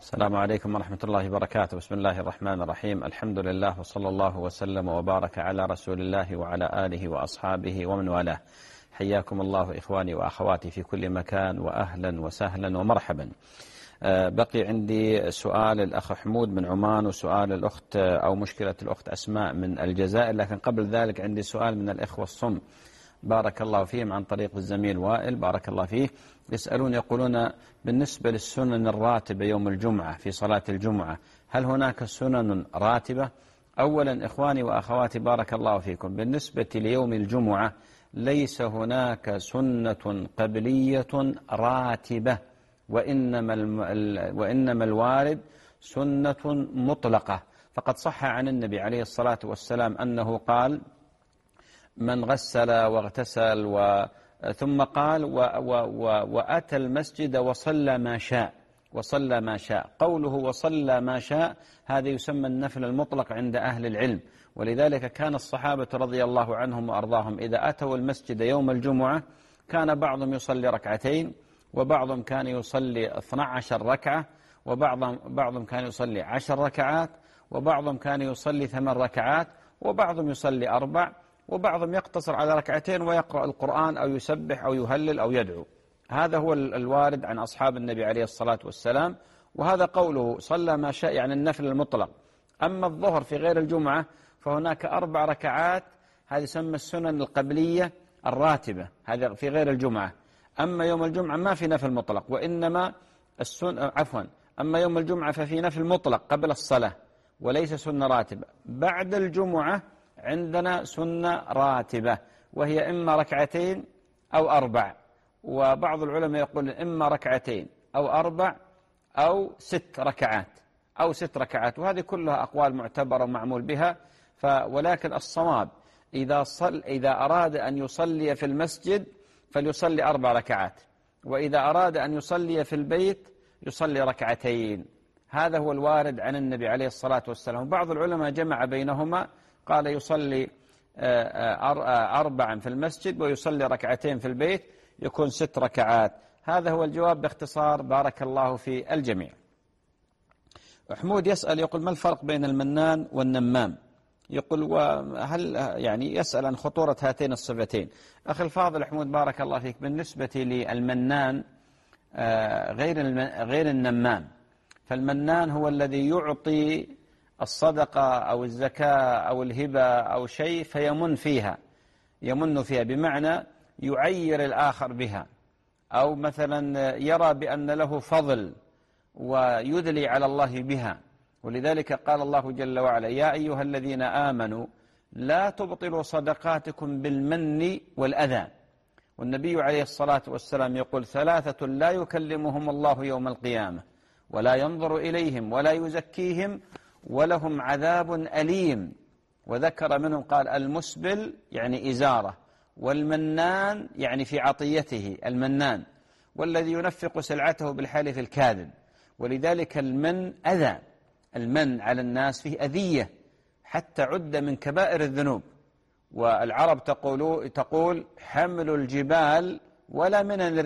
السلام عليكم ورحمة الله وبركاته. بسم الله الرحمن الرحيم. الحمد لله وصلى الله وسلم وبارك على رسول الله وعلى آله وأصحابه ومن والاه. حياكم الله إخواني وأخواتي في كل مكان، وأهلا وسهلا ومرحبا. بقي عندي سؤال الأخ حمود من عمان، وسؤال الأخت أو مشكلة الأخت أسماء من الجزائر، لكن قبل ذلك عندي سؤال من الإخوة الصم بارك الله فيهم عن طريق الزميل وائل بارك الله فيه. يسألون يقولون بالنسبة للسنن الراتبة يوم الجمعة في صلاة الجمعة، هل هناك سنن راتبة؟ أولا إخواني وأخواتي بارك الله فيكم، بالنسبة ليوم الجمعة ليس هناك سنة قبلية راتبة، وإنما الوارد سنة مطلقة. فقد صح عن النبي عليه الصلاة والسلام أنه قال: من غسل واغتسل ثم قال وأتى المسجد وصلى ما شاء. قوله وصلى ما شاء هذا يسمى النفل المطلق عند أهل العلم، ولذلك كان الصحابة رضي الله عنهم وأرضاهم إذا أتوا المسجد يوم الجمعة كان بعضهم يصلي ركعتين، وبعضهم كان يصلي 12 ركعة، وبعضهم كان يصلي 10 ركعات، وبعضهم كان يصلي 8 ركعات، وبعضهم يصلي 4، وبعضهم يقتصر على ركعتين ويقرأ القرآن أو يسبح أو يهلل أو يدعو. هذا هو الوارد عن أصحاب النبي عليه الصلاة والسلام، وهذا قوله صلى ما شاء يعني النفل المطلق. أما الظهر في غير الجمعة فهناك 4 ركعات، هذه يسمى السنن القبلية الراتبة، هذا في غير الجمعة. أما يوم الجمعة ما في نفل مطلق، وإنما أما يوم الجمعة ففي نفل مطلق قبل الصلاة وليس سنة راتبة. بعد الجمعة عندنا سنة راتبة، وهي إما ركعتين أو 4، وبعض العلماء يقول إما ركعتين أو 4 أو 6 ركعات، وهذه كلها أقوال معتبرة ومعمول بها. ولكن الصواب إذا أراد أن يصلي في المسجد فليصلي 4 ركعات، وإذا أراد أن يصلي في البيت يصلي ركعتين. هذا هو الوارد عن النبي عليه الصلاة والسلام. بعض العلماء جمع بينهما، قال يصلي 4 في المسجد ويصلي ركعتين في البيت، يكون 6 ركعات. هذا هو الجواب باختصار، بارك الله في الجميع. حمود يسأل يقول: ما الفرق بين المنان والنمام؟ يقول وهل يعني يسأل عن خطورة هاتين الصفتين. أخي الفاضل حمود بارك الله فيك، بالنسبة للمنان غير النمام، فالمنان هو الذي يعطي الصدقة أو الزكاة أو الهبة أو شيء فيمن فيها بمعنى يعير الآخر بها، أو مثلا يرى بأن له فضل ويدلي على الله بها. ولذلك قال الله جل وعلا: يا أيها الذين آمنوا لا تبطلوا صدقاتكم بالمن والأذى. والنبي عليه الصلاة والسلام يقول: 3 لا يكلمهم الله يوم القيامة ولا ينظر إليهم ولا يزكيهم ولهم عذاب أليم. وذكر منهم قال: المسبل يعني إزارة، والمنان يعني في عطيته المنان، والذي ينفق سلعته بالحلف الكاذب. ولذلك المن أذى، المن على الناس فيه أذية، حتى عد من كبائر الذنوب. والعرب تقول حمل الجبال ولا منن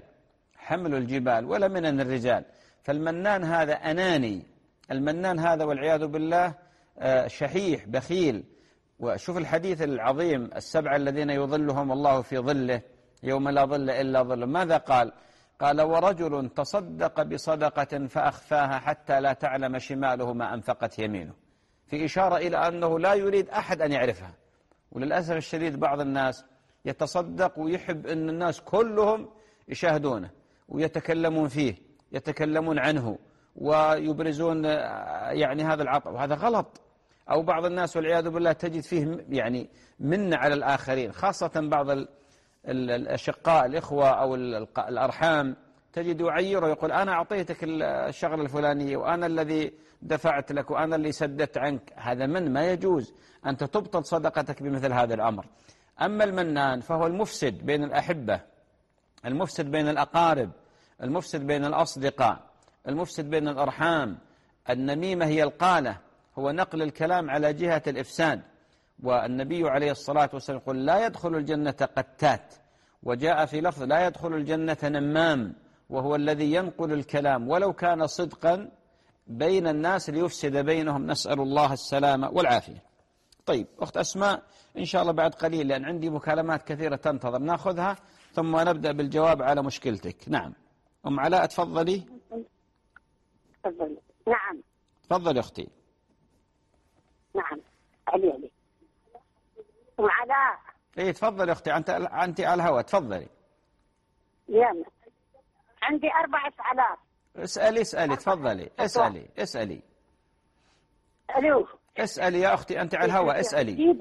الرجال، فالمنان هذا أناني، المنان هذا والعياذ بالله شحيح بخيل. وشوف الحديث العظيم: 7 الذين يظلهم الله في ظله يوم لا ظل إلا ظله. ماذا قال؟ قال: ورجل تصدق بصدقة فأخفاها حتى لا تعلم شماله ما أنفقت يمينه، في إشارة إلى أنه لا يريد أحد أن يعرفها. وللأسف الشديد بعض الناس يتصدق ويحب أن الناس كلهم يشاهدونه ويتكلمون فيه، يتكلمون عنه ويبرزون يعني هذا العطاء، وهذا غلط. أو بعض الناس والعياذ بالله تجد فيه يعني منة على الآخرين، خاصة بعض الأشقاء الإخوة أو الأرحام، تجد يعير ويقول: أنا أعطيتك الشغلة الفلانية وأنا الذي دفعت لك وأنا اللي سددت عنك. هذا ما يجوز، أنت تبطل صدقتك بمثل هذا الأمر. أما المنان فهو المفسد بين الأحبة، المفسد بين الأقارب، المفسد بين الأصدقاء، المفسد بين الأرحام. النميمة هي القالة، هو نقل الكلام على جهة الإفساد. والنبي عليه الصلاة والسلام يقول: لا يدخل الجنة قتات. وجاء في لفظ: لا يدخل الجنة نمام، وهو الذي ينقل الكلام ولو كان صدقا بين الناس ليفسد بينهم، نسأل الله السلامة والعافية. طيب أخت أسماء، إن شاء الله بعد قليل لأن عندي مكالمات كثيرة تنتظر ناخذها ثم نبدأ بالجواب على مشكلتك. نعم أم علاء تفضلي. تفضلي. نعم تفضلي أختي. نعم علي أم علاء. إيه تفضلي أختي، أنت على الهواء، تفضلي. يلا عندي 4 سؤالات. اسألي تفضلي، اسألي. ألو. اسألي يا أختي، أنت على الهواء، اسألي.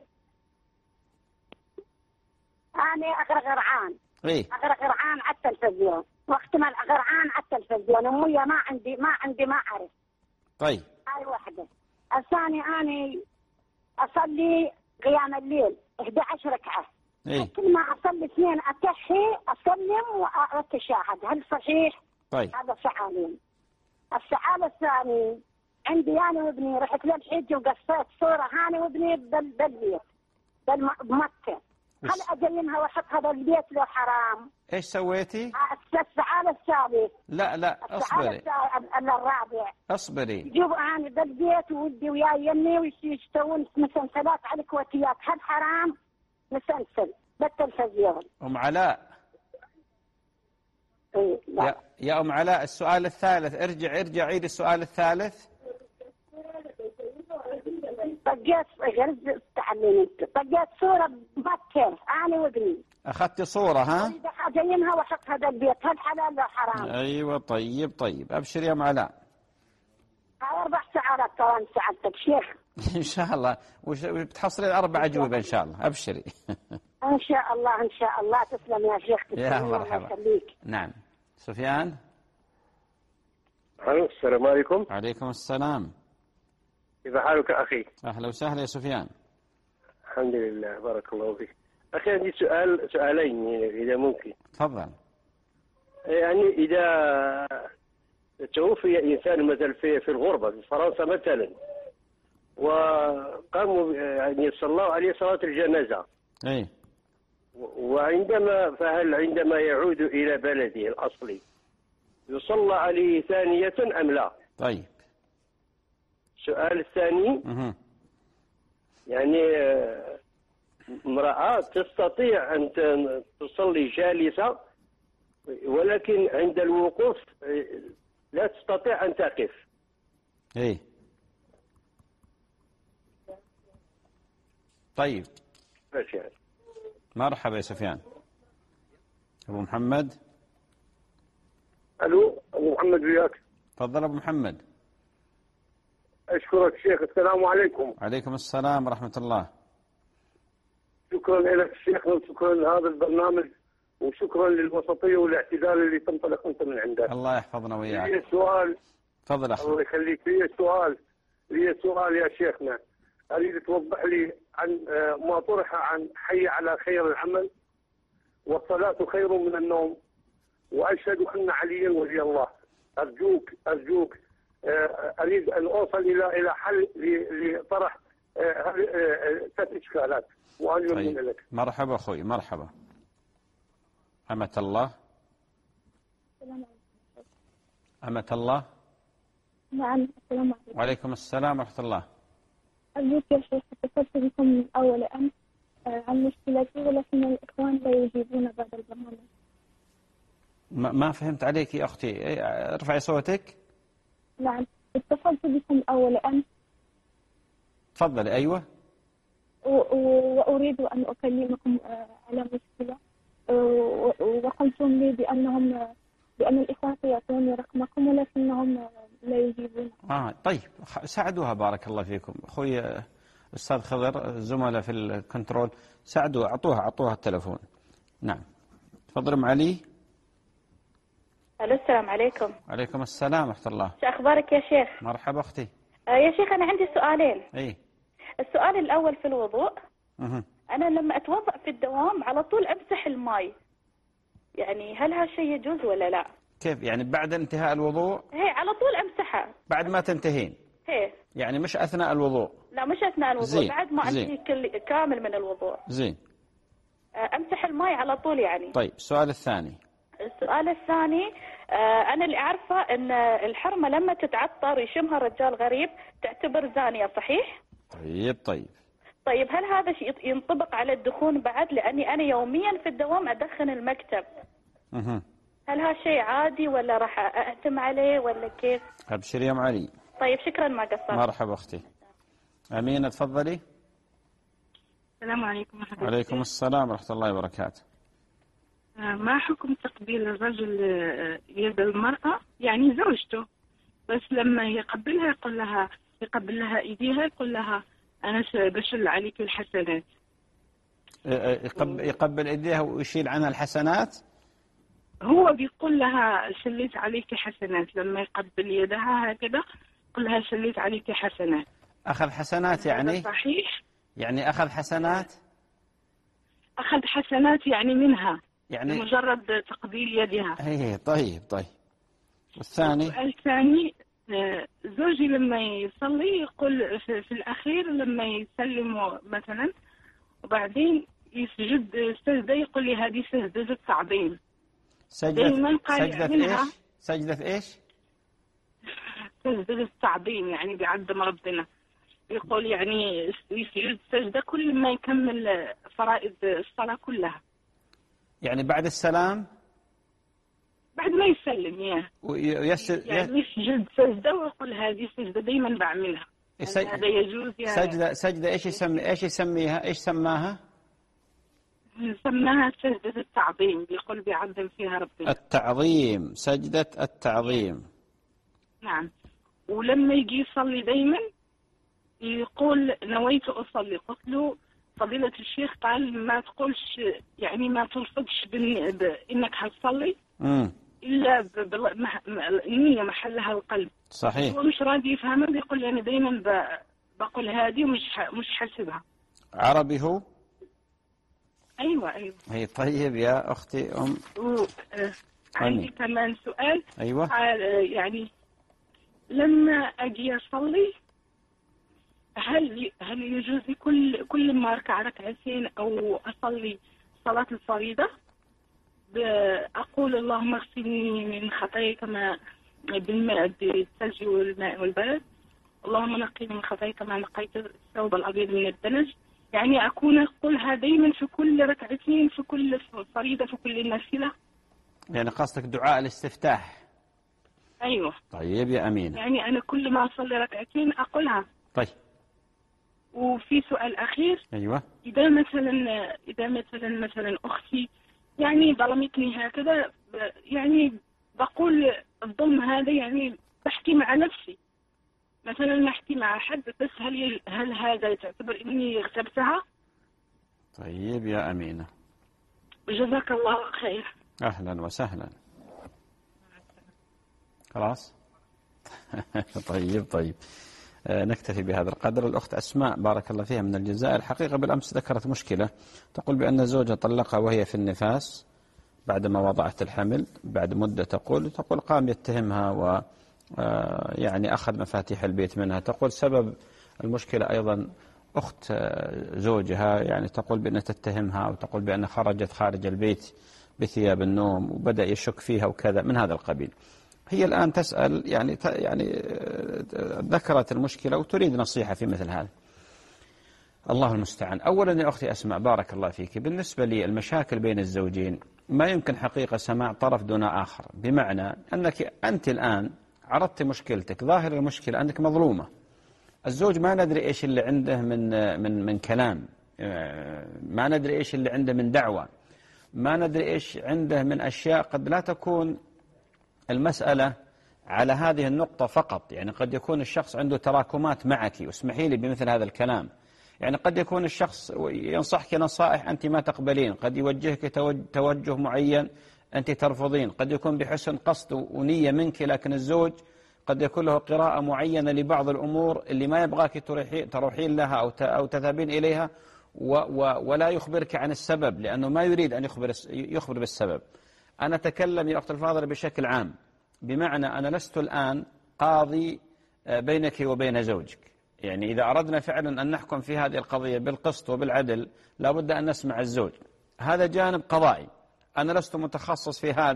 أنا أغرغرعان. إيه أغرغرعان على التلفزيون، وقت ما الأغرعان على التلفزيون أمي ما أعرف. طيب هاي واحدة. الثاني أنا أصلي قيام الليل 11 ركعة. إيه كل ما أصلي 2 أتحي أسلم وأتشاهد. هل صحيح؟ طيب هذا سؤالين. السؤال الثاني، عندي أنا وابني رحت للحج وقصيت صورة هاني وابني بالبيت بمكة. هل أجينها وأحطها بالبيت لو حرام؟ إيش سويتي؟ السؤال الثالث. لا اصبري. الرابع. اصبري. يجيبوا أنا بالبيت وودي وياي يمي ويشتغلون مسلسلات على الكويتيات. هل حرام مسلسل بالتلفزيون؟ أم علاء. إيه لا. يا أم علاء، السؤال الثالث، ارجع عيد السؤال الثالث. طقيت صورة بمكة أنا وابني. أخذت صورة ها؟ أجينها وأحطها بالبيت. هل حلال ولا حرام؟ أيوة طيب أبشر يا أم علاء. هاي 4 سؤالات كمان سألتك شيخ. إن شاء الله بتحصلين 4 أجوبة إن شاء الله، أبشري. إن شاء الله تسلم يا شيخ. يا مرحبا. نعم سفيان. السلام عليكم. عليكم السلام. كيف حالك أخي؟ أهلا وسهلا يا سفيان. الحمد لله، بارك الله فيك. أخي عندي سؤالين إذا ممكن. تفضل. يعني إذا توفي إنسان مثلا في الغربة في فرنسا مثلا، وقاموا يعني صلوا عليه صلاة الجنازة. إيه. فهل عندما يعود إلى بلده الأصلي يصلى عليه ثانية أم لا؟ طيب. السؤال الثاني، يعني امرأة تستطيع أن تصلي جالسة ولكن عند الوقوف لا تستطيع أن تقف. إيه. طيب. مرحبا يا سفيان. أبو محمد. ألو أبو محمد وياك. تفضل أبو محمد. أشكرك شيخ. السلام عليكم. عليكم السلام ورحمة الله. شكرا لك الشيخ وشكرا لهذا البرنامج وشكرا للوسطية والاعتدال اللي تنطلق أنت من عندك. الله يحفظنا وياك. لي سؤال. تفضل أخي. الله يخليك. لي سؤال يا شيخنا، أريد توضح لي عن ما طرح عن حي على خير العمل والصلاة خير من النوم، وأشهد أن عليا ولي الله. أرجوك أريد أن أوصل إلى حل لطرح هذه 3 إشكالات وأرجو طيب. من لك. مرحبا أخوي، مرحبا. أمة الله. أمة الله. نعم السلام عليكم. وعليكم السلام ورحمة الله. أرجوك يا شيخ اتصلت بكم من أول أمس عن مشكلتي، ولكن الإخوان لا يجيبون بعد البرنامج. ما فهمت عليك يا أختي، ارفعي صوتك. نعم اتصلت بكم أول أمس. تفضلي. أيوة. وأريد أن أكلمكم على مشكلة، وقلتم لي بأن الإخوان سيعطوني رقمكم ولكنهم لا يجيبون. طيب ساعدوها بارك الله فيكم. أخوي أستاذ خضر الزملاء في الكنترول ساعدوها، أعطوها التلفون. نعم تفضل أم علي. الو السلام عليكم. عليكم السلام ورحمة الله. شو أخبارك يا شيخ؟ مرحبا أختي. يا شيخ أنا عندي سؤالين. إيه. السؤال الأول في الوضوء. أنا لما أتوضأ في الدوام على طول أمسح الماء، يعني هل هالشيء يجوز ولا لا؟ كيف يعني بعد انتهاء الوضوء؟ هي على طول أمسحها بعد ما تنتهين؟ هي يعني مش أثناء الوضوء؟ لا مش أثناء الوضوء. زين. بعد ما أنتهي كامل من الوضوء زين أمسح الماء على طول يعني. طيب السؤال الثاني. السؤال الثاني أنا اللي أعرفه أن الحرمة لما تتعطر يشمها رجال غريب تعتبر زانية، صحيح؟ طيب هل هذا شيء ينطبق على الدخون بعد؟ لأني أنا يوميا في الدوام أدخن المكتب. هل هذا شيء عادي ولا راح أأتم عليه ولا كيف؟ أبشر يا أم علي. طيب شكرا، ما قصرت. مرحبا أختي أمينة، تفضلي. السلام عليكم ورحمة الله. وعليكم السلام ورحمة الله وبركاته. ما حكم تقبيل الرجل يد المرأة، يعني زوجته، بس لما يقبلها يقبل لها ايديها، يقول لها انا بشل عليك الحسنات. يقبل ايديها ويشيل عنها الحسنات؟ هو بيقول لها شليت عليك حسنات، لما يقبل يدها هكذا يقول لها شليت عليك حسنات. اخذ حسنات يعني؟ صحيح، يعني اخذ حسنات؟ اخذ حسنات يعني منها، يعني مجرد تقبيل يدها. ايه طيب. والثاني؟ الثاني زوجي لما يصلي يقول في الأخير لما يسلم مثلا وبعدين يسجد سجدة، يقول لي هذه سجدة التعظيم. سجدة إيش؟ سجدة إيش؟ سجدة التعظيم، يعني بيعظم ربنا. يقول يعني يسجد سجدة كل ما يكمل فرائض الصلاة كلها. يعني بعد السلام؟ بعد ما يسلم يعني يسجد سجدة ويقول هذه سجدة دايما بعملها. هذا يجوز يعني. سجدة ايش يسميها؟ ايش سماها؟ سماها سجدة التعظيم، بيقول بيعظم فيها ربنا. التعظيم، سجدة التعظيم. نعم. ولما يجي يصلي دايما يقول نويت أصلي. قلت له فضيلة الشيخ قال ما تقولش، يعني ما تلفظش بإنك هتصلي إلا النية محلها القلب. صحيح. هو مش راضي يفهمها، بيقول لي أنا دايما بقول هذه ومش حاسبها. عربي هو؟ أيوة. هي طيب يا أختي عندي كمان سؤال. أيوة. يعني لما أجي أصلي هل يجوز كل ما أركع ركعتين أو أصلي صلاة الفريضة أقول اللهم اغسلني من خطاياي كما بالماء بالثلج والماء والبرد، اللهم نقيني من خطاياي كما نقيت الثوب الأبيض من الدنس، يعني أكون أقولها دايما في كل ركعتين، في كل فريضة، في كل النافلة؟ يعني قصدك دعاء الاستفتاح؟ أيوة. طيب يا أمين، يعني أنا كل ما أصلي ركعتين أقولها. طيب. وفي سؤال أخير. أيوة. إذا مثلا أختي يعني ظلمتني هكذا، يعني بقول الظلم هذا يعني بحكي مع نفسي، مثلا نحكي مع حد، بس هل هذا تعتبر إني اغتبتها؟ طيب يا أمينة، جزاك الله خير. أهلا وسهلا. خلاص. طيب نكتفي بهذا القدر. الأخت أسماء بارك الله فيها من الجزائر، الحقيقة بالأمس ذكرت مشكلة، تقول بأن زوجها طلقها وهي في النفاس بعدما وضعت الحمل، بعد مدة تقول قام يتهمها و يعني أخذ مفاتيح البيت منها. تقول سبب المشكلة أيضا أخت زوجها، يعني تقول بأنها تتهمها وتقول بأنها خرجت خارج البيت بثياب النوم وبدأ يشك فيها وكذا من هذا القبيل. هي الآن تسأل يعني ذكرت المشكلة وتريد نصيحة في مثل هذا. الله المستعان. أولا يا أختي أسماء بارك الله فيك، بالنسبة لي المشاكل بين الزوجين ما يمكن حقيقة سماع طرف دون آخر، بمعنى أنك أنت الآن عرضت مشكلتك، ظاهر المشكلة أنك مظلومة. الزوج ما ندري إيش اللي عنده من كلام، ما ندري إيش اللي عنده من دعوة، ما ندري إيش عنده من أشياء. قد لا تكون المسألة على هذه النقطة فقط، يعني قد يكون الشخص عنده تراكمات معك، واسمحي لي بمثل هذا الكلام، يعني قد يكون الشخص ينصحك نصائح أنت ما تقبلين، قد يوجهك توجه معين أنت ترفضين، قد يكون بحسن قصد ونية منك، لكن الزوج قد يكون له قراءة معينة لبعض الأمور اللي ما يبغاك تروحين لها أو تذهبين إليها، ولا يخبرك عن السبب لأنه ما يريد أن يخبر بالسبب. أنا أتكلم يا أخت الفاضلة بشكل عام، بمعنى أنا لست الآن قاضي بينك وبين زوجك، يعني إذا أردنا فعلا أن نحكم في هذه القضية بالقسط وبالعدل لابد أن نسمع الزوج، هذا جانب قضائي، أنا لست متخصص في هذا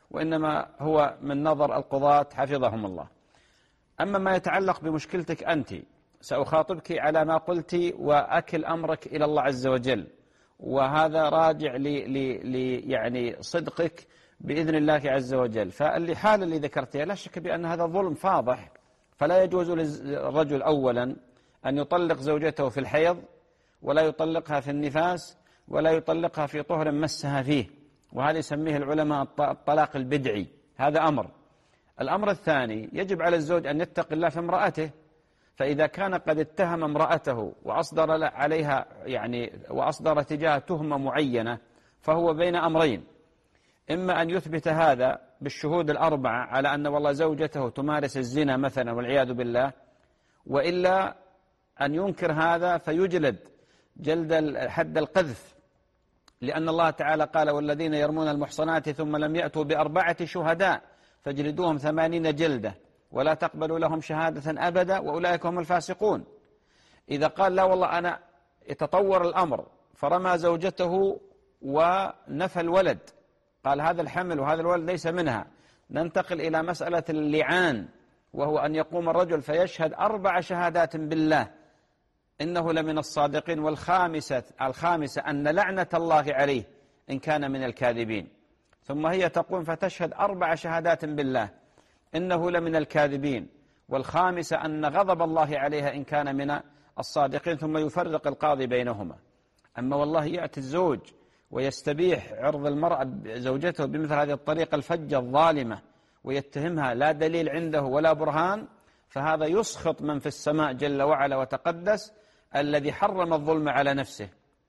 وإنما هو من نظر القضاة حفظهم الله. أما ما يتعلق بمشكلتك أنت، سأخاطبك على ما قلت وأكل أمرك إلى الله عز وجل، وهذا راجع يعني صدقك بإذن الله عز وجل. فالحالة اللي ذكرتها لا شك بأن هذا ظلم فاضح، فلا يجوز للرجل أولا أن يطلق زوجته في الحيض، ولا يطلقها في النفاس، ولا يطلقها في طهر مسها فيه، وهذا يسميه العلماء الطلاق البدعي. هذا أمر. الأمر الثاني، يجب على الزوج أن يتقي الله في امرأته، فإذا كان قد اتهم امرأته وأصدر عليها وأصدر تجاه تهمة معينة، فهو بين أمرين: إما أن يثبت هذا بالشهود الأربعة على أن والله زوجته تمارس الزنا مثلا والعياذ بالله، وإلا أن ينكر هذا فيجلد جلد حد القذف، لأن الله تعالى قال: والذين يرمون المحصنات ثم لم يأتوا بأربعة شهداء فاجلدوهم 80 جلدة ولا تقبلوا لهم شهادة أبدا وأولئك هم الفاسقون. إذا قال لا والله أنا يتطور الأمر فرمى زوجته ونفى الولد، قال هذا الحمل وهذا الولد ليس منها، ننتقل إلى مسألة اللعان، وهو أن يقوم الرجل فيشهد 4 شهادات بالله إنه لمن الصادقين، والخامسة أن لعنة الله عليه إن كان من الكاذبين، ثم هي تقوم فتشهد 4 شهادات بالله إنه لمن الكاذبين، والخامسة أن غضب الله عليها إن كان من الصادقين، ثم يفرق القاضي بينهما. أما والله يأتي الزوج ويستبيح عرض المرأة زوجته بمثل هذه الطريقة الفجة الظالمة ويتهمها لا دليل عنده ولا برهان، فهذا يسخط من في السماء جل وعلا وتقدس، الذي حرم الظلم على نفسه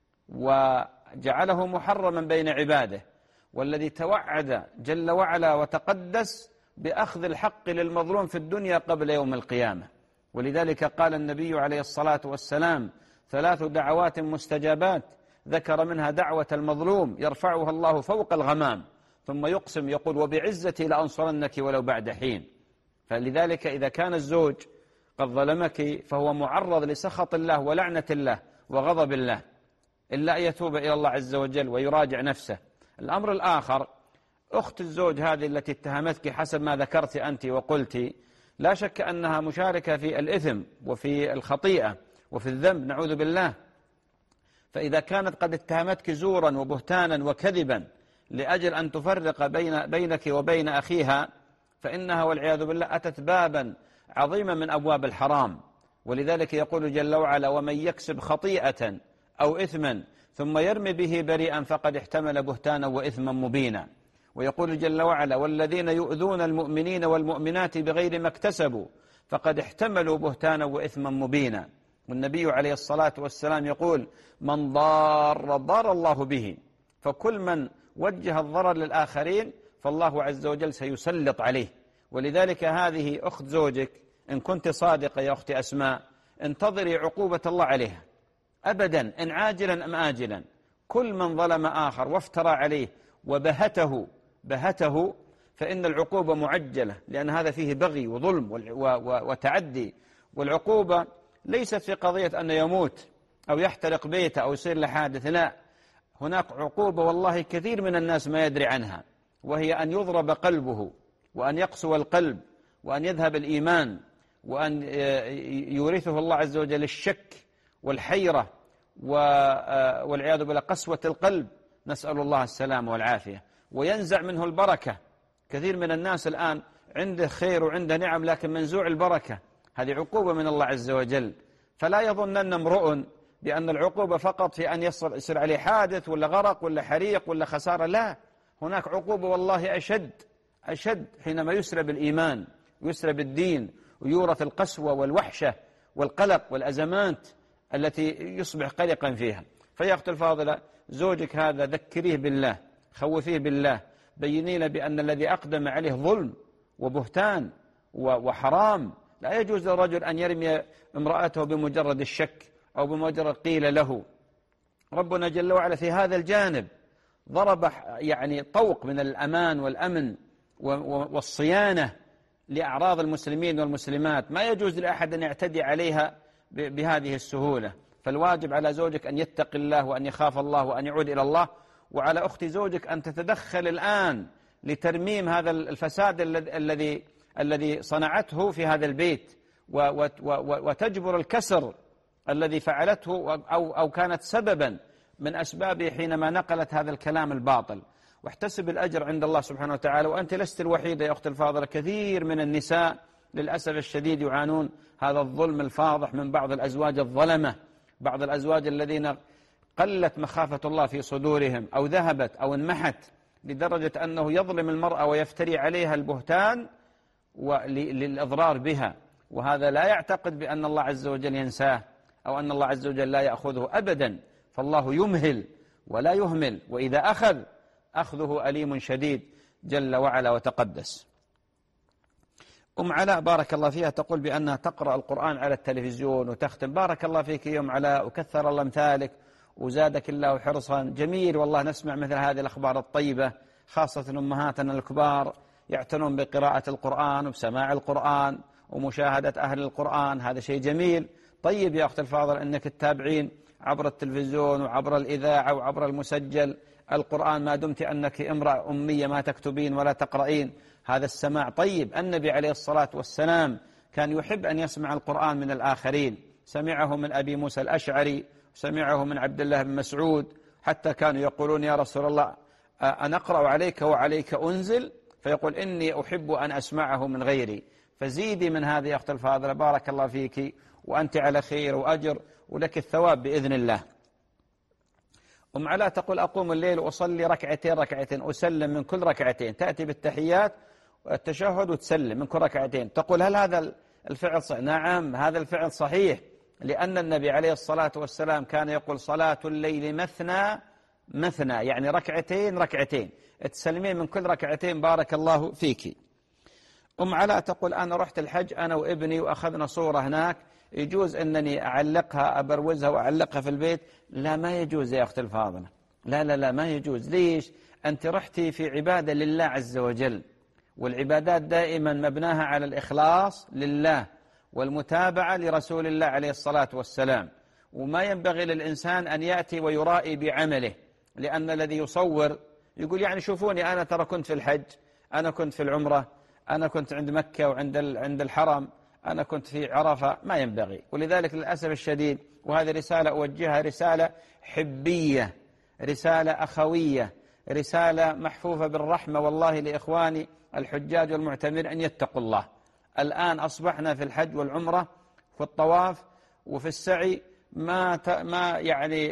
وجعله محرما بين عباده، والذي توعد جل وعلا وتقدس بأخذ الحق للمظلوم في الدنيا قبل يوم القيامة. ولذلك قال النبي عليه الصلاة والسلام: 3 دعوات مستجابات، ذكر منها دعوة المظلوم يرفعها الله فوق الغمام، ثم يقسم يقول: وبعزتي لأنصرنك ولو بعد حين. فلذلك إذا كان الزوج قد ظلمك فهو معرض لسخط الله ولعنة الله وغضب الله، إلا أن يتوب إلى الله عز وجل ويراجع نفسه. الأمر الآخر، أخت الزوج هذه التي اتهمتك حسب ما ذكرت أنت وقلت، لا شك أنها مشاركة في الإثم وفي الخطيئة وفي الذنب، نعوذ بالله. فإذا كانت قد اتهمتك زورا وبهتانا وكذبا لأجل أن تفرق بينك وبين أخيها، فإنها والعياذ بالله أتت بابا عظيما من أبواب الحرام. ولذلك يقول جل وعلا: ومن يكسب خطيئة أو إثما ثم يرمي به بريئا فقد احتمل بهتانا وإثما مبينا. ويقول جل وعلا: والذين يؤذون المؤمنين والمؤمنات بغير ما اكتسبوا فقد احتملوا بهتانا وإثما مبينا. والنبي عليه الصلاة والسلام يقول: من ضار الله به، فكل من وجه الضرر للآخرين فالله عز وجل سيسلط عليه. ولذلك هذه أخت زوجك إن كنت صادقة يا أختي أسماء، انتظري عقوبة الله عليها أبدا، إن عاجلا أم آجلا. كل من ظلم آخر وافترى عليه وبهته فإن العقوبة معجلة، لأن هذا فيه بغي وظلم وتعدي. والعقوبة ليست في قضية أن يموت أو يحترق بيته أو يصير له حادث، لا، هناك عقوبة والله كثير من الناس ما يدري عنها، وهي أن يضرب قلبه وأن يقسو القلب وأن يذهب الإيمان وأن يورثه الله عز وجل الشك والحيرة والعياذ بالله قسوة القلب، نسأل الله السلام والعافية، وينزع منه البركة. كثير من الناس الآن عنده خير وعنده نعم لكن منزوع البركة، هذه عقوبة من الله عز وجل. فلا يظنن امرؤ بأن العقوبة فقط في أن يصير عليه حادث ولا غرق ولا حريق ولا خسارة، لا، هناك عقوبة والله أشد حينما يسرب الإيمان ويسرب الدين ويورث القسوة والوحشة والقلق والأزمات التي يصبح قلقا فيها. فيا أختي الفاضلة، زوجك هذا ذكريه بالله، خوفيه بالله، بيني له بأن الذي أقدم عليه ظلم وبهتان وحرام. لا يجوز للرجل أن يرمي امرأته بمجرد الشك أو بمجرد قيل له. ربنا جل وعلا في هذا الجانب ضرب طوق من الأمان والأمن والصيانة لأعراض المسلمين والمسلمات، ما يجوز لأحد أن يعتدي عليها بهذه السهولة. فالواجب على زوجك أن يتقي الله وأن يخاف الله وأن يعود إلى الله، وعلى أخت زوجك أن تتدخل الآن لترميم هذا الفساد الذي صنعته في هذا البيت، وتجبر الكسر الذي فعلته أو كانت سببا من أسبابه حينما نقلت هذا الكلام الباطل. واحتسب الأجر عند الله سبحانه وتعالى. وأنت لست الوحيدة يا أختي الفاضلة، كثير من النساء للأسف الشديد يعانون هذا الظلم الفاضح من بعض الأزواج الظلمة، بعض الأزواج الذين قلت مخافة الله في صدورهم أو ذهبت أو انمحت لدرجة أنه يظلم المرأة ويفتري عليها البهتان للإضرار بها، وهذا لا يعتقد بأن الله عز وجل ينساه أو أن الله عز وجل لا يأخذه أبدا، فالله يمهل ولا يهمل، وإذا أخذه أليم شديد جل وعلا وتقدس. علاء بارك الله فيها تقول بأنها تقرأ القرآن على التلفزيون وتختم. بارك الله فيك يا علاء، وكثر الله أمثالك وزادك الله حرصا. جميل والله نسمع مثل هذه الأخبار الطيبة، خاصة أمهاتنا الكبار يعتنون بقراءة القرآن وبسماع القرآن ومشاهدة أهل القرآن، هذا شيء جميل. طيب يا أخت الفاضل أنك تتابعين عبر التلفزيون وعبر الإذاعة وعبر المسجل القرآن ما دمت أنك امرأة أمية ما تكتبين ولا تقرأين، هذا السماع طيب. النبي عليه الصلاة والسلام كان يحب أن يسمع القرآن من الآخرين، سمعه من أبي موسى الأشعري، سمعه من عبد الله بن مسعود، حتى كانوا يقولون يا رسول الله أنا أقرأ عليك وعليك أنزل؟ فيقول إني أحب أن أسمعه من غيري. فزيدي من هذه يا أخت الفاضلة، بارك الله فيك، وأنت على خير وأجر ولك الثواب بإذن الله. علاء تقول أقوم الليل وأصلي ركعتين أسلم من كل ركعتين، تأتي بالتحيات والتشهد وتسلم من كل ركعتين. تقول هل هذا الفعل صحيح؟ نعم هذا الفعل صحيح، لأن النبي عليه الصلاة والسلام كان يقول صلاة الليل مثنى، يعني ركعتين تسلمين من كل ركعتين. بارك الله فيك. علاء تقول أنا رحت الحج أنا وابني وأخذنا صورة هناك، يجوز أنني أعلقها أبروزها وأعلقها في البيت؟ لا ما يجوز يا أختي الفاضلة، لا ما يجوز. ليش؟ أنت رحتي في عبادة لله عز وجل، والعبادات دائما مبناها على الإخلاص لله والمتابعة لرسول الله عليه الصلاة والسلام، وما ينبغي للإنسان أن يأتي ويرائي بعمله، لأن الذي يصور يقول يعني شوفوني أنا ترى كنت في الحج، أنا كنت في العمرة، أنا كنت عند مكة وعند الحرم، أنا كنت في عرفة. ما ينبغي. ولذلك للأسف الشديد، وهذه رسالة أوجهها، رسالة حبية، رسالة أخوية، رسالة محفوفة بالرحمة والله لإخواني الحجاج والمعتمرين أن يتقوا الله. الآن أصبحنا في الحج والعمرة في الطواف وفي السعي ما يعني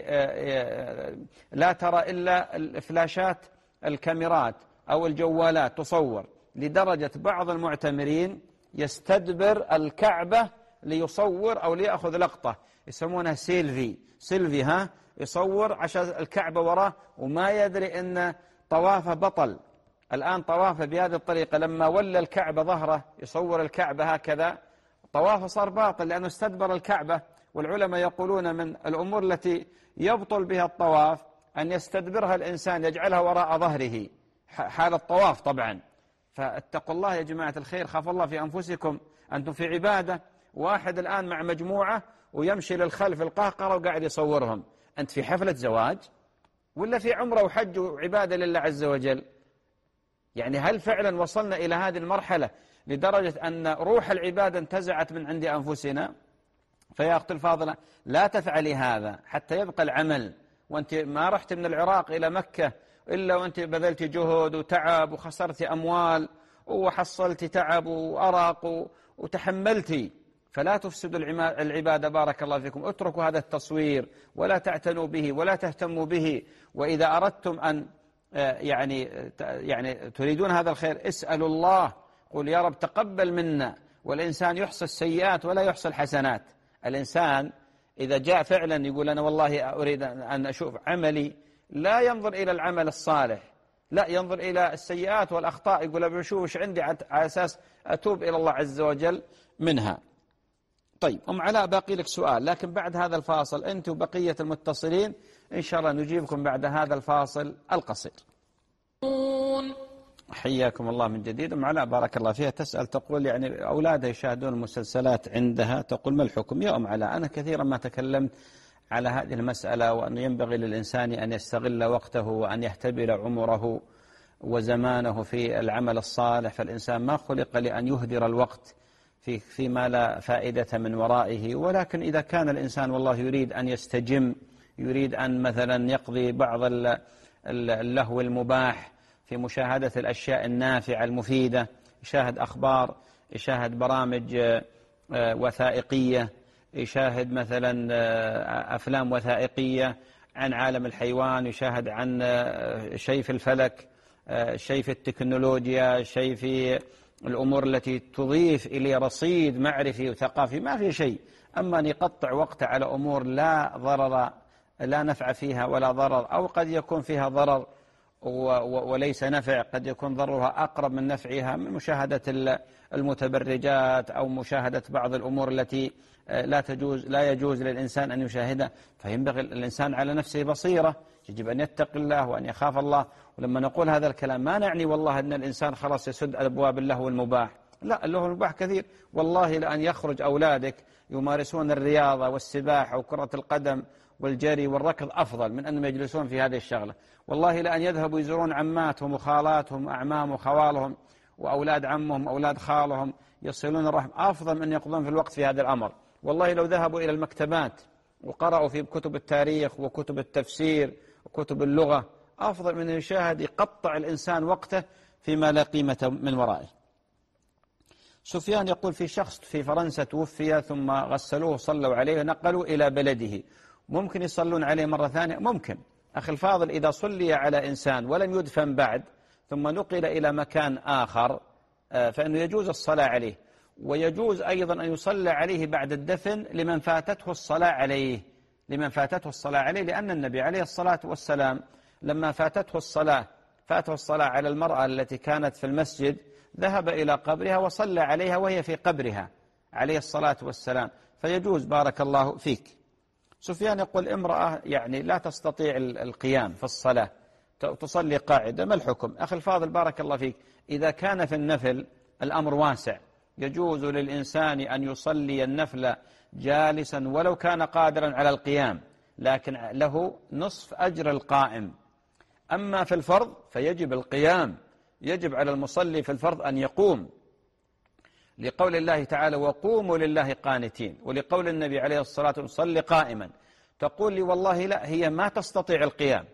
لا ترى إلا الفلاشات الكاميرات أو الجوالات تصور، لدرجة بعض المعتمرين يستدبر الكعبة ليصور أو ليأخذ لقطة، يسمونها سيلفي يصور عشان الكعبة وراه وما يدري أن طوافه بطل. الآن طوافه بهذه الطريقة لما ولى الكعبة ظهره يصور الكعبة هكذا، طوافه صار باطل لأنه استدبر الكعبة. والعلماء يقولون من الأمور التي يبطل بها الطواف أن يستدبرها الإنسان، يجعلها وراء ظهره حال الطواف طبعا. فاتقوا الله يا جماعة الخير، خاف الله في أنفسكم، أنتم في عبادة. واحد الآن مع مجموعة ويمشي للخلف القهقرة وقاعد يصورهم، أنت في حفلة زواج ولا في عمرة وحج وعبادة لله عز وجل؟ يعني هل فعلا وصلنا إلى هذه المرحلة لدرجة أن روح العبادة انتزعت من عند أنفسنا؟ فيا أختي الفاضلة لا تفعلي هذا حتى يبقى العمل. وأنت ما رحت من العراق إلى مكة إلا وأنت بذلت جهد وتعب وخسرت أموال وحصلت تعب وأرق وتحملتي، فلا تفسدوا العبادة. بارك الله فيكم. اتركوا هذا التصوير ولا تعتنوا به ولا تهتموا به. وإذا أردتم أن يعني تريدون هذا الخير اسألوا الله، قل يا رب تقبل منا. والإنسان يحصي السيئات ولا يحصي الحسنات. الإنسان إذا جاء فعلا يقول أنا والله أريد أن أشوف عملي، لا ينظر إلى العمل الصالح، لا ينظر إلى السيئات والأخطاء، يقول أبي أشوف وش عندي على أساس أتوب إلى الله عز وجل منها. طيب علاء باقي لك سؤال، لكن بعد هذا الفاصل أنت وبقية المتصلين إن شاء الله نجيبكم بعد هذا الفاصل القصير. حياكم الله من جديد. علاء بارك الله فيها تسأل تقول يعني أولادها يشاهدون المسلسلات عندها، تقول ما الحكم؟ يا علاء أنا كثيرا ما تكلمت على هذه المسألة، وأنه ينبغي للإنسان أن يستغل وقته وأن يهتبل عمره وزمانه في العمل الصالح، فالإنسان ما خلق لأن يهدر الوقت فيما لا فائدة من ورائه. ولكن إذا كان الإنسان والله يريد أن يستجم، يريد أن مثلا يقضي بعض اللهو المباح في مشاهدة الأشياء النافعة المفيدة، يشاهد أخبار، يشاهد برامج وثائقية، يشاهد مثلا أفلام وثائقية عن عالم الحيوان، يشاهد عن شيء في الفلك، شيء في التكنولوجيا، شيء في الأمور التي تضيف إليه رصيد معرفي وثقافي، ما في شيء. أما أن يقطع وقته على أمور لا ضرر، لا نفع فيها ولا ضرر، أو قد يكون فيها ضرر وليس نفع، قد يكون ضررها أقرب من نفعها، من مشاهدة المتبرجات أو مشاهدة بعض الأمور التي لا يجوز للإنسان أن يشاهدها. فينبغي الإنسان على نفسه بصيرة، يجب أن يتقي الله وأن يخاف الله. ولما نقول هذا الكلام ما نعني والله أن الإنسان خلاص يسد أبواب اللهو المباح، لا، اللهو المباح كثير. والله لأن يخرج أولادك يمارسون الرياضة والسباحة وكرة القدم والجري والركض أفضل من أنهم يجلسون في هذه الشغلة. والله لأن يذهبوا يزورون عماتهم وخالاتهم وأعمام وخوالهم وأولاد عمهم وأولاد خالهم يصلون الرحم أفضل من أن يقضون في الوقت في هذا الأمر. والله لو ذهبوا إلى المكتبات وقرأوا في كتب التاريخ وكتب التفسير وكتب اللغة أفضل من أن يشاهد يقطع الإنسان وقته فيما لا قيمة من ورائه. سفيان يقول في شخص في فرنسا توفي ثم غسلوه وصلوا عليه ونقلوا إلى بلده، ممكن يصلون عليه مرة ثانية؟ ممكن. أخي الفاضل، إذا صلي على إنسان ولم يدفن بعد ثم نقل إلى مكان آخر فإنه يجوز الصلاة عليه، ويجوز أيضا أن يصلى عليه بعد الدفن لمن فاتته الصلاة عليه، لأن النبي عليه الصلاة والسلام لما فاتته الصلاة على المرأة التي كانت في المسجد ذهب إلى قبرها وصلى عليها وهي في قبرها عليه الصلاة والسلام، فيجوز. بارك الله فيك. سفيان يقول امرأة يعني لا تستطيع القيام في الصلاة، تصلي قاعدة، ما الحكم؟ أخي الفاضل بارك الله فيك، إذا كان في النفل الأمر واسع، يجوز للإنسان أن يصلي النفل جالسا ولو كان قادرا على القيام، لكن له نصف أجر القائم. أما في الفرض فيجب القيام، يجب على المصلي في الفرض أن يقوم، لقول الله تعالى وقوموا لله قانتين، ولقول النبي عليه الصلاة والسلام صل قائما. تقول لي والله لا، هي ما تستطيع القيام،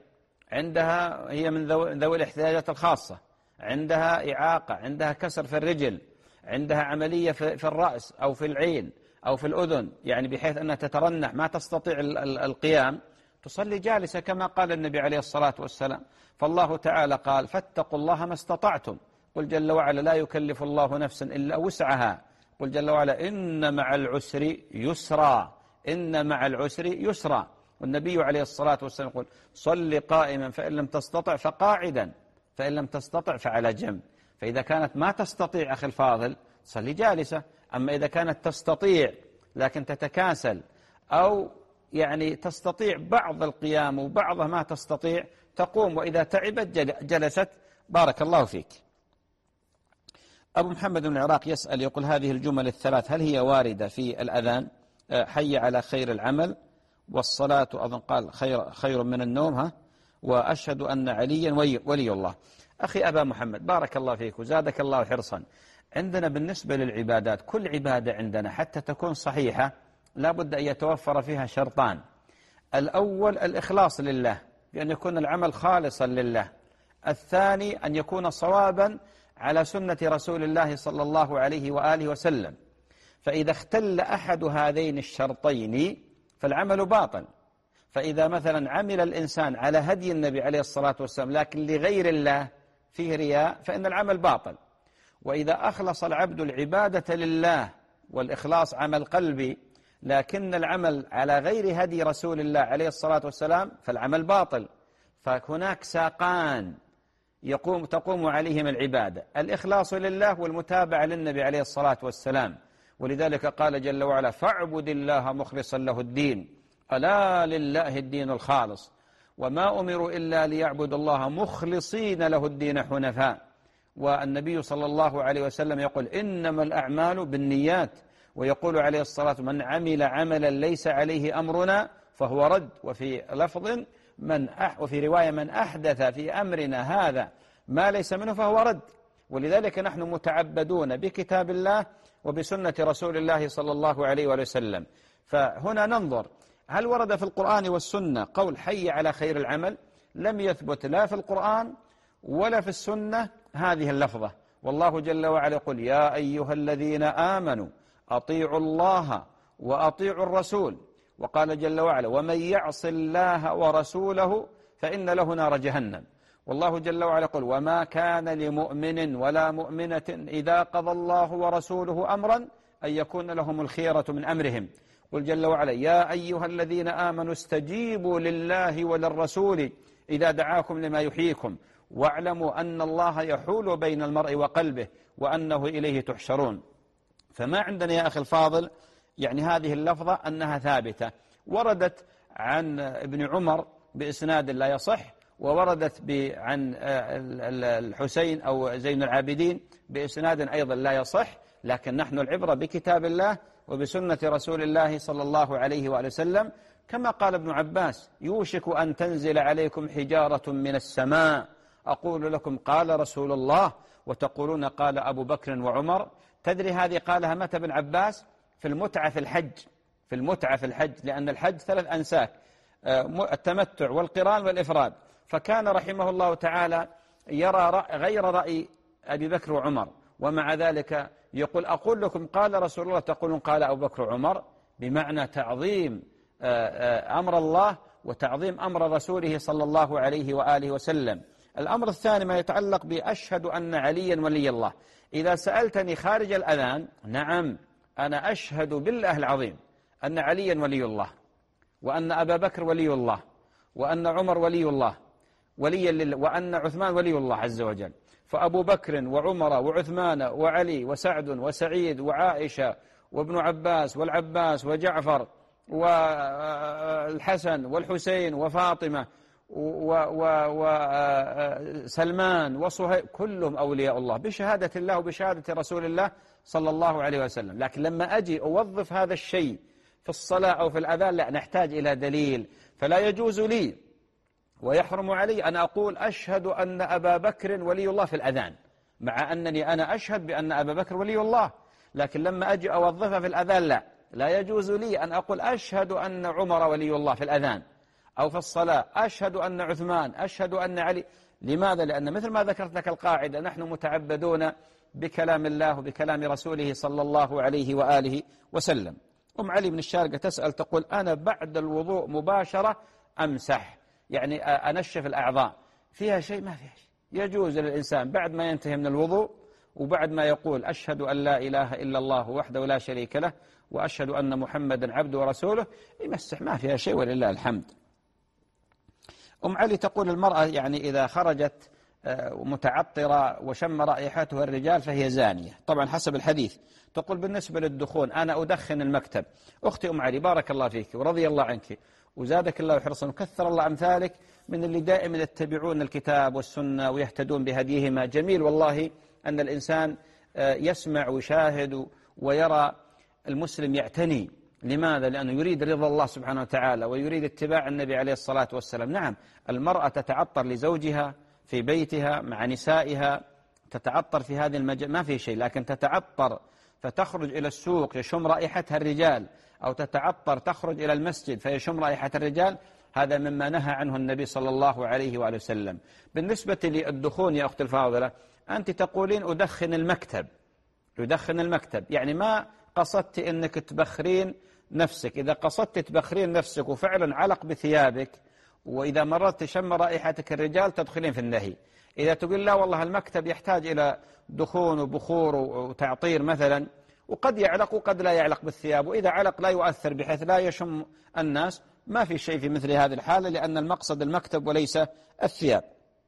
هي من ذوي الاحتياجات الخاصة، عندها إعاقة، عندها كسر في الرجل، عندها عملية في الرأس أو في العين أو في الأذن، يعني بحيث أنها تترنح ما تستطيع القيام، تصلي جالسة كما قال النبي عليه الصلاة والسلام. فالله تعالى قال فاتقوا الله ما استطعتم، قل جل وعلا لا يكلف الله نفسا إلا وسعها، قل جل وعلا إن مع العسر يسرا، إن مع العسر يسرا. والنبي عليه الصلاة والسلام يقول صل قائما فإن لم تستطع فقاعدا، فإن لم تستطع فعلى جنب. فإذا كانت ما تستطيع أخي الفاضل صلي جالسة. أما إذا كانت تستطيع لكن تتكاسل، أو يعني تستطيع بعض القيام وبعضها ما تستطيع، تقوم، وإذا تعبت جلست. بارك الله فيك. أبو محمد بن العراق يسأل يقول هذه الجمل الثلاث هل هي واردة في الأذان؟ حي على خير العمل، والصلاة أظن قال خير من النوم، وأشهد أن عليا ولي الله. أخي أبا محمد بارك الله فيك وزادك الله حرصا، عندنا بالنسبة للعبادات كل عبادة عندنا حتى تكون صحيحة لا بد أن يتوفر فيها شرطان. الأول الإخلاص لله بأن يكون العمل خالصا لله، الثاني أن يكون صوابا على سنة رسول الله صلى الله عليه وآله وسلم. فإذا اختل أحد هذين الشرطين فالعمل باطل. فإذا مثلا عمل الإنسان على هدي النبي عليه الصلاة والسلام لكن لغير الله فيه رياء فإن العمل باطل. وإذا أخلص العبد العبادة لله، والإخلاص عمل قلبي، لكن العمل على غير هدي رسول الله عليه الصلاة والسلام فالعمل باطل. فهناك ساقان تقوم عليهم العبادة، الإخلاص لله والمتابعة للنبي عليه الصلاة والسلام. ولذلك قال جل وعلا فاعبد الله مخلصا له الدين، ألا لله الدين الخالص، وما أمروا إلا ليعبدوا الله مخلصين له الدين حنفاء. والنبي صلى الله عليه وسلم يقول إنما الأعمال بالنيات، ويقول عليه الصلاة والسلام من عمل عملا ليس عليه أمرنا فهو رد. وفي لفظ وفي رواية من أحدث في أمرنا هذا ما ليس منه فهو رد. ولذلك نحن متعبدون بكتاب الله وبسنة رسول الله صلى الله عليه وسلم. فهنا ننظر هل ورد في القرآن والسنة قول حي على خير العمل؟ لم يثبت لا في القرآن ولا في السنة هذه اللفظة. والله جل وعلا يقول يا أيها الذين آمنوا أطيعوا الله وأطيعوا الرسول. وقال جل وعلا ومن يعص الله ورسوله فإن له نار جهنم. والله جل وعلا يقول وما كان لمؤمن ولا مؤمنة إذا قضى الله ورسوله أمرا أن يكون لهم الخيرة من أمرهم. قل جل وعلا يا أيها الذين آمنوا استجيبوا لله وللرسول إذا دعاكم لما يحييكم واعلموا أن الله يحول بين المرء وقلبه وأنه إليه تحشرون. فما عندنا يا أخي الفاضل يعني هذه اللفظة أنها ثابتة. وردت عن ابن عمر بإسناد لا يصح، ووردت عن الحسين أو زين العابدين بإسناد أيضا لا يصح، لكن نحن العبرة بكتاب الله وبسنة رسول الله صلى الله عليه وآله وسلم. كما قال ابن عباس يوشك أن تنزل عليكم حجارة من السماء أقول لكم قال رسول الله وتقولون قال أبو بكر وعمر. تدري هذه قالها متى ابن عباس؟ في المتعة في الحج، في المتعة في الحج، لأن الحج 3 أنساك، التمتع والقران والإفراد. فكان رحمه الله تعالى يرى غير رأي أبي بكر وعمر، ومع ذلك يقول أقول لكم قال رسول الله تقولون قال أبو بكر وعمر، بمعنى تعظيم أمر الله وتعظيم أمر رسوله صلى الله عليه وآله وسلم. الأمر الثاني ما يتعلق بأشهد أن عليا ولي الله. إذا سألتني خارج الأذان، نعم أنا أشهد بالله العظيم أن عليا ولي الله، وأن أبا بكر ولي الله، وأن عمر ولي الله وليا لله، وأن عثمان ولي الله عز وجل. فأبو بكر وعمر وعثمان وعلي وسعد وسعيد وعائشة وابن عباس والعباس وجعفر والحسن والحسين وفاطمة وسلمان وصهيب كلهم أولياء الله بشهادة الله وبشهادة رسول الله صلى الله عليه وسلم. لكن لما أجي أوظف هذا الشيء في الصلاة أو في الأذان لا، نحتاج إلى دليل. فلا يجوز لي ويحرم علي أن أقول أشهد أن أبا بكر ولي الله في الأذان، مع أنني أنا أشهد بأن أبا بكر ولي الله، لكن لما أجي أوظفها في الأذان لا يجوز لي أن أقول أشهد أن عمر ولي الله في الأذان أو في الصلاة، أشهد أن عثمان، أشهد أن علي. لماذا؟ لأن مثل ما ذكرت لك القاعدة نحن متعبدون بكلام الله وبكلام رسوله صلى الله عليه وآله وسلم. أم علي بن الشارقة تسأل تقول أنا بعد الوضوء مباشرة أمسح، يعني أنشف الأعضاء، فيها شيء؟ ما فيها شيء. يجوز للإنسان بعد ما ينتهي من الوضوء وبعد ما يقول أشهد أن لا إله إلا الله وحده لا شريك له وأشهد أن محمدا عبده ورسوله يمسح، ما فيها شيء ولله الحمد. أم علي تقول المرأة يعني إذا خرجت متعطرة وشم رائحتها الرجال فهي زانية، طبعا حسب الحديث. تقول بالنسبة للدخون أنا أدخن المكتب. أختي أم علي بارك الله فيك ورضي الله عنك وزادك الله حرصا وكثر الله أمثالك من اللي دائما يتبعون الكتاب والسنة ويهتدون بهديهما. جميل والله أن الإنسان يسمع ويشاهد ويرى المسلم يعتني. لماذا؟ لأنه يريد رضا الله سبحانه وتعالى ويريد اتباع النبي عليه الصلاة والسلام. نعم المرأة تتعطر لزوجها في بيتها مع نسائها، تتعطر في هذه المجال ما في شيء، لكن تتعطر فتخرج إلى السوق يشم رائحتها الرجال، أو تتعطر تخرج إلى المسجد فيشم رائحة الرجال، هذا مما نهى عنه النبي صلى الله عليه وآله وسلم. بالنسبة للدخون يا أخت الفاضلة، أنت تقولين أدخن المكتب، يدخن المكتب، يعني ما قصدت أنك تبخرين نفسك. إذا قصدت تبخرين نفسك وفعلا علق بثيابك وإذا مررت تشم رائحتك الرجال تدخلين في النهي. إذا تقول لا والله المكتب يحتاج إلى دخون وبخور وتعطير مثلا، وقد يعلق وقد لا يعلق بالثياب، وإذا علق لا يؤثر بحيث لا يشم الناس، ما في شيء في مثل هذه الحالة، لأن المقصد المكتب وليس الثياب.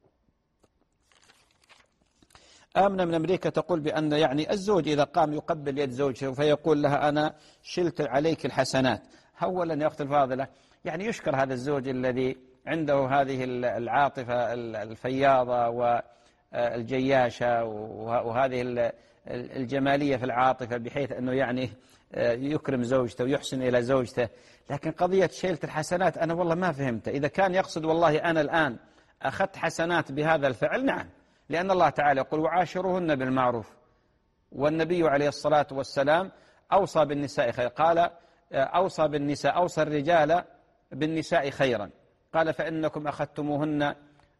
آمنة من أمريكا تقول بأن يعني الزوج إذا قام يقبل يد زوجته فيقول لها أنا شلت عليك الحسنات. أولا يا أخت الفاضلة يعني يشكر هذا الزوج الذي عنده هذه العاطفة الفياضة والجياشة وهذه الجمالية في العاطفة، بحيث أنه يعني يكرم زوجته ويحسن إلى زوجته. لكن قضية شيلت الحسنات أنا والله ما فهمت. إذا كان يقصد والله أنا الآن أخذت حسنات بهذا الفعل، نعم، لأن الله تعالى يقول وعاشروهن بالمعروف، والنبي عليه الصلاة والسلام أوصى بالنساء خيرا، قال أوصى الرجال بالنساء خيرا، قال فإنكم أخذتموهن،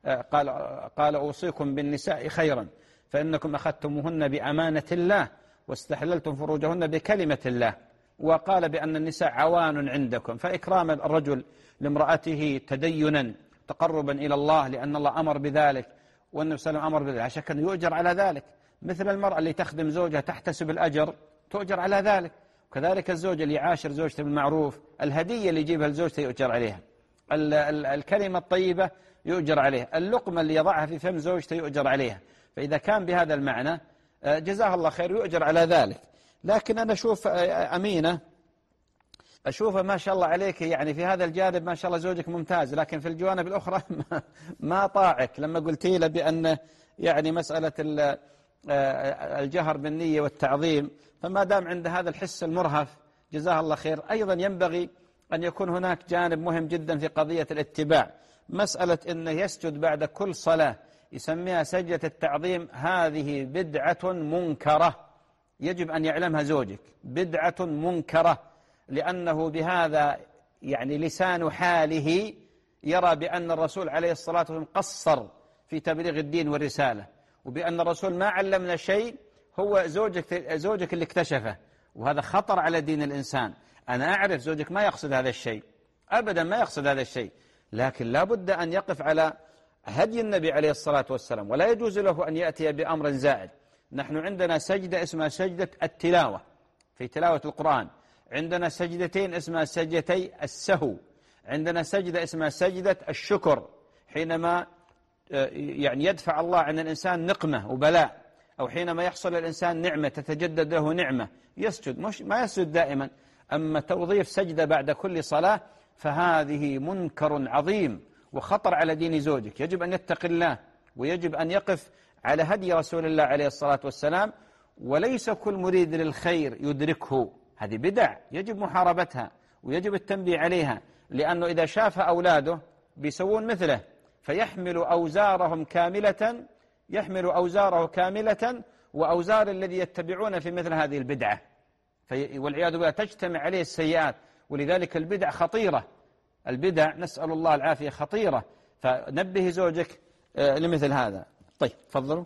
قال أوصيكم بالنساء خيرا فإنكم أخذتموهن بأمانة الله واستحللتم فروجهن بكلمة الله، وقال بأن النساء عوان عندكم، فإكرام الرجل لامرأته تدينا تقربا إلى الله لأن الله أمر بذلك والنبي صلى الله عليه وسلم أمر بذلك، عشان كان يؤجر على ذلك، مثل المرأة اللي تخدم زوجها تحتسب الأجر تؤجر على ذلك، وكذلك الزوج اللي يعاشر زوجته بالمعروف، الهدية اللي يجيبها لزوجته يؤجر عليها، الكلمة الطيبة يؤجر عليها، اللقمة اللي يضعها في فم زوجته يؤجر عليها، فإذا كان بهذا المعنى جزاه الله خير يؤجر على ذلك. لكن أنا أشوف أمينة، أشوفها ما شاء الله عليك، يعني في هذا الجانب ما شاء الله زوجك ممتاز، لكن في الجوانب الأخرى ما طاعك لما قلتي له بأن يعني مسألة الجهر بالنية والتعظيم، فما دام عند هذا الحس المرهف جزاه الله خير. أيضا ينبغي أن يكون هناك جانب مهم جدا في قضية الاتباع، مسألة أنه يسجد بعد كل صلاة يسميها سجدة التعظيم، هذه بدعة منكرة يجب أن يعلمها زوجك، بدعة منكرة، لأنه بهذا يعني لسان حاله يرى بأن الرسول عليه الصلاة والسلام قصر في تبليغ الدين والرسالة، وبأن الرسول ما علمنا شيء، هو زوجك اللي اكتشفه، وهذا خطر على دين الإنسان. أنا أعرف زوجك ما يقصد هذا الشيء أبدا، ما يقصد هذا الشيء، لكن لا بد أن يقف على هدي النبي عليه الصلاة والسلام، ولا يجوز له أن يأتي بأمر زائد. نحن عندنا سجدة اسمها سجدة التلاوة في تلاوة القرآن، عندنا سجدتين اسمها سجدتي السهو، عندنا سجدة اسمها سجدة الشكر حينما يعني يدفع الله عن الإنسان نقمة وبلاء، أو حينما يحصل الإنسان نعمة تتجدد له نعمة يسجد، مش ما يسجد دائما. أما توظيف سجدة بعد كل صلاة فهذه منكر عظيم وخطر على دين زوجك، يجب أن يتقي الله ويجب أن يقف على هدي رسول الله عليه الصلاة والسلام، وليس كل مريد للخير يدركه، هذه بدع يجب محاربتها ويجب التنبيه عليها، لأنه إذا شافها أولاده بيسوون مثله فيحمل أوزارهم كاملة، يحمل أوزاره كاملة وأوزار الذي يتبعون في مثل هذه البدعة، والعياذ بالله تجتمع عليه السيئات. ولذلك البدع خطيرة، البدع نسأل الله العافية خطيرة، فنبه زوجك لمثل هذا. طيب تفضلوا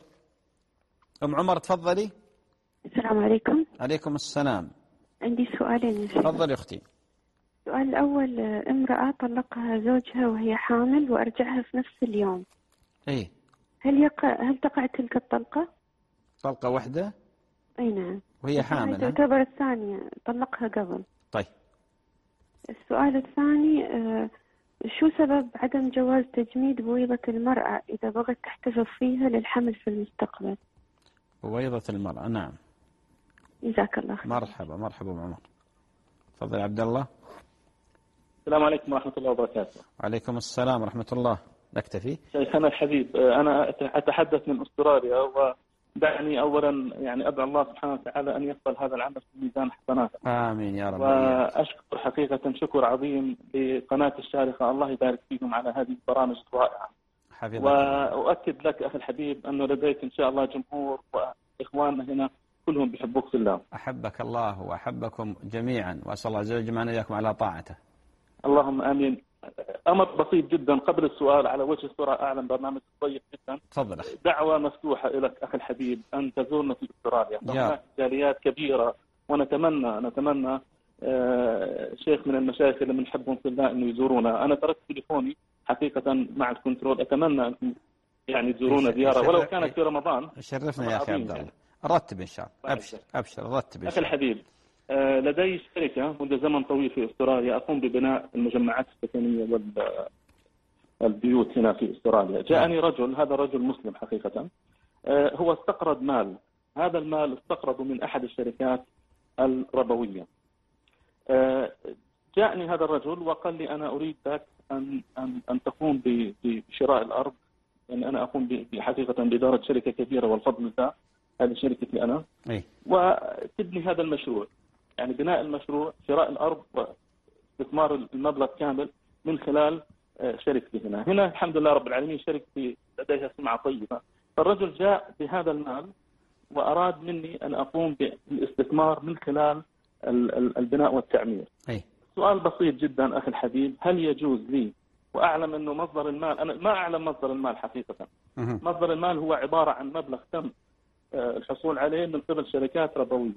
أم عمر، تفضلي. السلام عليكم. عليكم السلام. عندي سؤالين. تفضلي أختي. السؤال الأول، امرأة طلقها زوجها وهي حامل وأرجعها في نفس اليوم، إيه هل تقع تلك الطلقة؟ طلقة واحدة؟ أي نعم. وهي حامل تعتبر الثانية، طلقها قبل. طيب. السؤال الثاني، شو سبب عدم جواز تجميد بويضة المرأة إذا بغت تحتفظ فيها للحمل في المستقبل؟ بويضة المرأة، نعم. جزاك الله خير. مرحبا مرحبا أم عمر. تفضل عبد الله. السلام عليكم ورحمة الله وبركاته. وعليكم السلام ورحمة الله. نكتفي. شيخنا الحبيب، أنا أتحدث من أستراليا، ودعني أولا يعني أدعو الله سبحانه وتعالى أن يقبل هذا العمل في ميزان حسناته. آمين يا رب. وأشكر حقيقة شكر عظيم لقناة الشارقة، الله يبارك فيكم على هذه البرامج الرائعة. وأؤكد لك أخي الحبيب أنه لديك إن شاء الله جمهور وإخواننا هنا كلهم بيحبوك في الله. أحبك الله وأحبكم جميعا، وأسأل الله عز وجل يجمعنا إياكم على طاعته. اللهم آمين. أمر بسيط جدا قبل السؤال، على وجه السرعة، أعلن برنامج طيب جدا. تفضل. دعوة مفتوحة لك أخي الحبيب أن تزورنا في أستراليا، هناك جاليات كبيرة، ونتمنى شيخ من المشايخ اللي بنحبهم في الله أنه يزورونا. أنا تركت تليفوني حقيقة مع الكنترول، أتمنى أن يعني تزورونا زيارة ولو كانت في رمضان. شرفنا يا أخي عبد الله. رتب إن شاء الله. أبشر رتب إن شاء الله. أخي الحبيب، لدي شركة منذ زمن طويل في أستراليا أقوم ببناء المجمعات السكنية والبيوت هنا في أستراليا. جاءني رجل، هذا رجل مسلم حقيقة، هو استقرض مال، هذا المال استقرضه من أحد الشركات الربوية. جاءني هذا الرجل وقال لي أنا أريدك أن تقوم بشراء الأرض، يعني أنا أقوم بحقيقة بإدارة شركة كبيرة والفضل لله، هذه شركتي أنا، وتبني هذا المشروع، يعني بناء المشروع، شراء الأرض واستثمار المبلغ كامل من خلال شركتي هنا الحمد لله رب العالمين. شركتي لديها سمعة طيبة، فالرجل جاء بهذا المال وأراد مني أن أقوم بالاستثمار من خلال البناء والتعمير. سؤال بسيط جدا أخي الحبيب، هل يجوز لي وأعلم أنه مصدر المال، أنا ما أعلم مصدر المال حقيقة، مصدر المال هو عبارة عن مبلغ تم الحصول عليه من قبل شركات ربوية،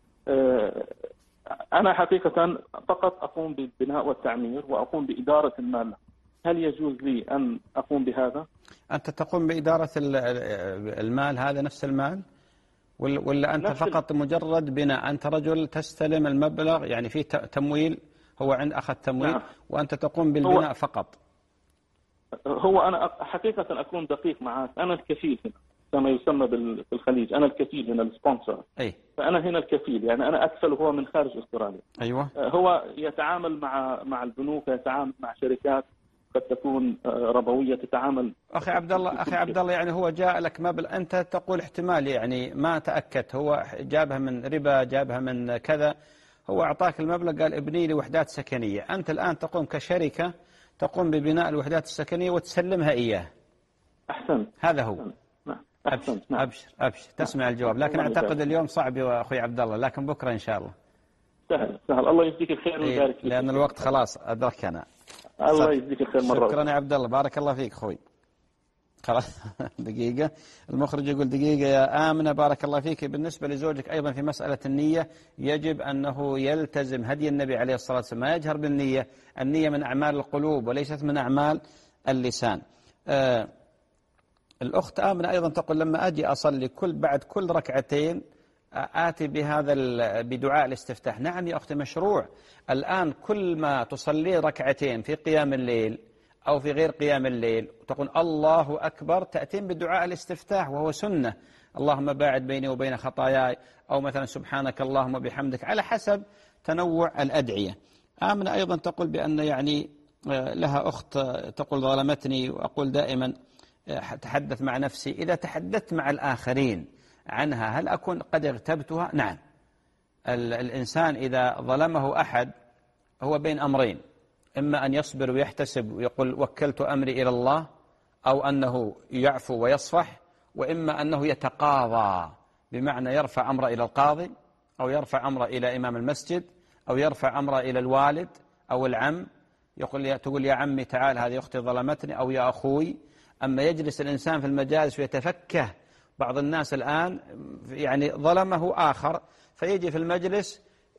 أنا حقيقة فقط أقوم بالبناء والتعمير وأقوم بإدارة المال، هل يجوز لي أن أقوم بهذا؟ أنت تقوم بإدارة المال، هذا نفس المال ولا أنت فقط مجرد بناء؟ أنت رجل تستلم المبلغ، يعني في تمويل، هو عند أخذ تمويل. نعم. وأنت تقوم بالبناء فقط. هو أنا حقيقة أكون دقيق معك، أنا الكفيل هنا كما يسمى بالخليج، أنا الكفيل هنا السبونسر. فأنا هنا الكفيل، يعني أنا أكفل وهو من خارج أستراليا. أيوة. هو يتعامل مع البنوك، يتعامل مع شركات قد تكون ربوية تتعامل. أخي عبد الله يعني هو جاء لك مبلغ، أنت تقول احتمال، يعني ما تأكدت، هو جابها من ربا، جابها من كذا، هو أعطاك المبلغ قال ابني لي وحدات سكنية، أنت الآن تقوم كشركة تقوم ببناء الوحدات السكنية وتسلمها إياه. أحسن. هذا هو. أبشر. أبشر تسمع الجواب، لكن أعتقد اليوم صعب يا أخوي عبد الله، لكن بكرة إن شاء الله. سهل. الله يجزيك الخير ويبارك فيك. لأن الوقت خلاص أدركنا. الله يجزيك الخير مرة. شكرا يا عبد الله، بارك الله فيك أخوي. خلاص دقيقة، المخرج يقول دقيقة يا آمنة، بارك الله فيك. بالنسبة لزوجك أيضا في مسألة النية، يجب أنه يلتزم هدي النبي عليه الصلاة والسلام، ما يجهر بالنية، النية من أعمال القلوب وليست من أعمال اللسان. الأخت آمنة أيضا تقول لما أجي أصلي بعد كل ركعتين آتي بدعاء الاستفتاح. نعم يا أختي، مشروع. الآن كل ما تصلي ركعتين في قيام الليل أو في غير قيام الليل تقول الله أكبر، تأتين بدعاء الاستفتاح وهو سنة، اللهم باعد بيني وبين خطاياي، أو مثلا سبحانك اللهم وبحمدك، على حسب تنوع الأدعية. آمنة أيضا تقول بأن يعني لها أخت تقول ظلمتني، وأقول دائما تحدث مع نفسي، إذا تحدثت مع الآخرين عنها هل أكون قد اغتبتها؟ نعم. الإنسان إذا ظلمه أحد هو بين أمرين، إما أن يصبر ويحتسب ويقول وكلت أمري إلى الله، أو أنه يعفو ويصفح، وإما أنه يتقاضى، بمعنى يرفع أمره إلى القاضي، أو يرفع أمره إلى إمام المسجد، أو يرفع أمره إلى الوالد أو العم، تقول يا عمي تعال هذه أختي ظلمتني، أو يا أخوي. أما يجلس الإنسان في المجالس ويتفكه، بعض الناس الآن يعني ظلمه آخر فيجي في المجلس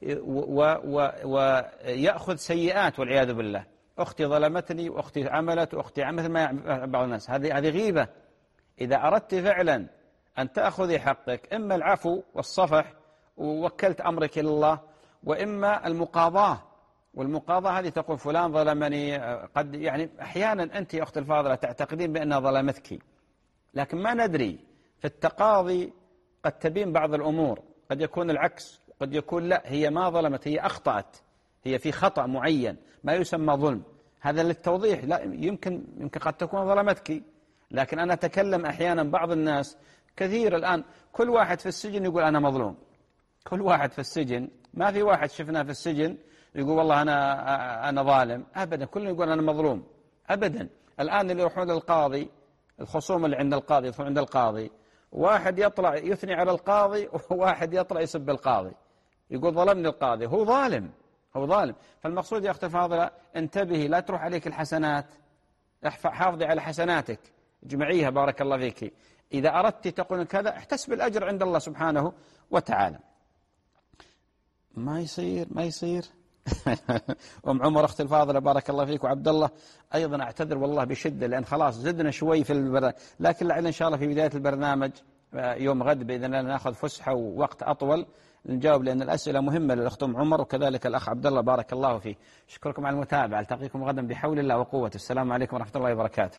ويأخذ سيئات والعياذ بالله، أختي ظلمتني وأختي عملت وأختي عملت، ما بعض الناس، هذه غيبة. إذا أردت فعلا أن تأخذي حقك، إما العفو والصفح ووكلت أمرك إلى الله، وإما المقاضاة. والمقاضاة هذه تقول فلان ظلمني، قد يعني أحيانا أنت يا أخت الفاضلة تعتقدين بأنها ظلمتك، لكن ما ندري. في التقاضي قد تبين بعض الأمور، قد يكون العكس، قد يكون لا، هي ما ظلمت، هي أخطأت، هي في خطأ معين ما يسمى ظلم. هذا للتوضيح، لا يمكن قد تكون ظلمتك، لكن أنا أتكلم أحيانا بعض الناس كثير الآن، كل واحد في السجن يقول أنا مظلوم، كل واحد في السجن، ما في واحد شفناه في السجن يقول والله أنا ظالم، أبدا، كلهم يقول أنا مظلوم، أبدا. الآن اللي يروحون للقاضي، الخصوم اللي عند القاضي يدخلون عند القاضي، واحد يطلع يثني على القاضي، وواحد يطلع يسب القاضي، يقول ظلمني القاضي، هو ظالم، هو ظالم. فالمقصود يا أختي الفاضلة انتبهي، لا تروح عليك الحسنات، حافظي على حسناتك، اجمعيها بارك الله فيك. إذا أردت تقول كذا احتسب الأجر عند الله سبحانه وتعالى. ما يصير أم عمر أختي الفاضلة بارك الله فيك، وعبد الله أيضا أعتذر والله بشدة، لأن خلاص زدنا شوي في البرنامج، لكن لعل إن شاء الله في بداية البرنامج يوم غد بإذن الله نأخذ فسحة ووقت أطول نجاوب، لأن الأسئلة مهمة للأخت أم عمر وكذلك الأخ عبد الله بارك الله فيه. أشكركم على المتابعة، ألتقيكم غدا بحول الله وقوته. السلام عليكم ورحمة الله وبركاته.